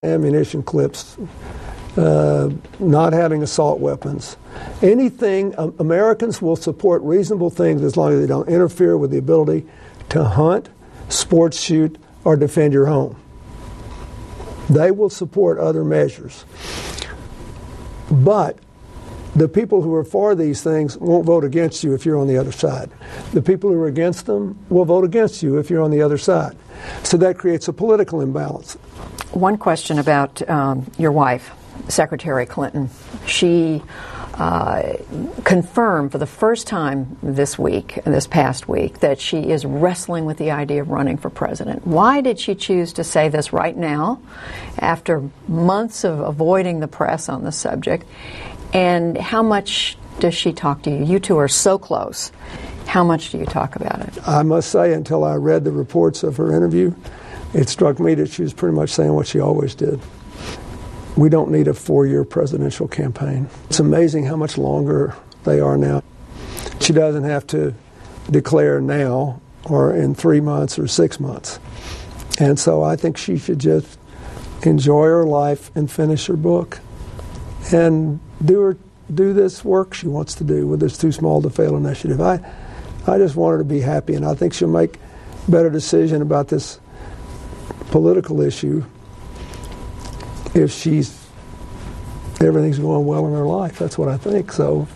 ammunition clips, not having assault weapons. Anything, Americans will support reasonable things as long as they don't interfere with the ability to hunt, sports shoot, or defend your home. They will support other measures. But the people who are for these things won't vote against you if you're on the other side. The people who are against them will vote against you if you're on the other side. So that creates a political imbalance. One question about your wife, Secretary Clinton. She confirmed for the first time this past week, that she is wrestling with the idea of running for president. Why did she choose to say this right now, after months of avoiding the press on the subject? And how much does she talk to you? You two are so close. How much do you talk about it? I must say, until I read the reports of her interview, it struck me that she was pretty much saying what she always did. We don't need a 4-year presidential campaign. It's amazing how much longer they are now. She doesn't have to declare now or in 3 months or 6 months. And so I think she should just enjoy her life and finish her book and do this work she wants to do with this Too Small to Fail initiative. I just want her to be happy, and I think she'll make a better decision about this political issue if everything's going well in her life. That's what I think. So